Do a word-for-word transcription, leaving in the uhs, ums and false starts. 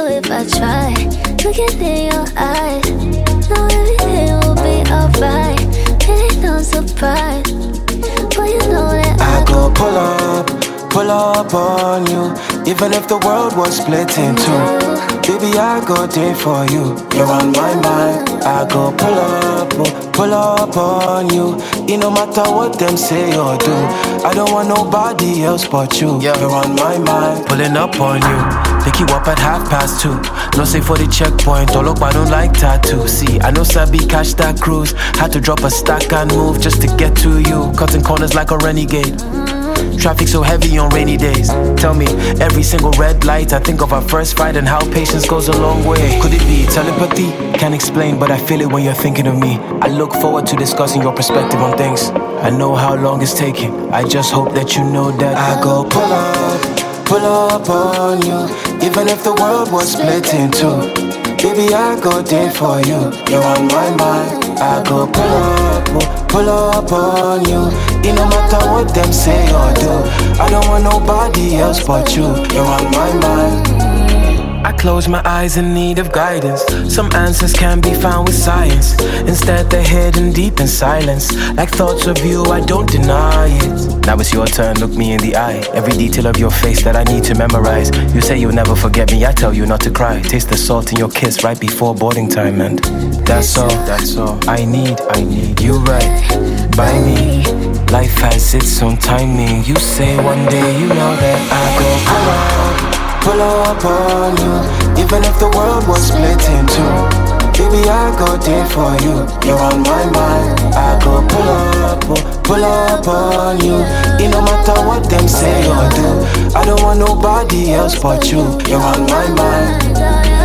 if I try. Look it in your eyes. Know everything will be alright. It ain't no surprise. But you know that I, I go pull up, pull up on you. Even if the world was split in two. Baby, I go there for you. You're on my mind. I go pull up, pull up on you. It no matter what them say or do. I don't want nobody else but you. Yeah. You're on my mind. Pulling up on you. Pick you up at half past two. No say for the checkpoint. All up, I don't like tattoo. See, I know Sabi catch that cruise. Had to drop a stack and move just to get to you. Cutting corners like a renegade. Traffic so heavy on rainy days. Tell me, every single red light, I think of our first fight and how patience goes a long way. Could it be telepathy? Can't explain, but I feel it when you're thinking of me. I look forward to discussing your perspective on things. I know how long it's taking. I just hope that you know that I go pull up, pull up on you. Even if the world was split in two. Baby, I go there for you. You're on my mind. I go pull up, pull up on you. It no matter what them say or do. I don't want nobody else but you. You're on my mind. I close my eyes in need of guidance. Some answers can be found with science. Instead they're hidden deep in silence. Like thoughts of you, I don't deny it. Now it's your turn, look me in the eye. Every detail of your face that I need to memorize. You say you'll never forget me, I tell you not to cry. Taste the salt in your kiss right before boarding time. And that's all, that's all I need, I need you right by me. Life has its own timing. You say one day, you know that I go pull up, pull up on you. Even if the world was split in two. Baby, I go there for you. You're on my mind. I go pull up, pull up on you. It no matter what them say or do. I don't want nobody else but you. You're on my mind.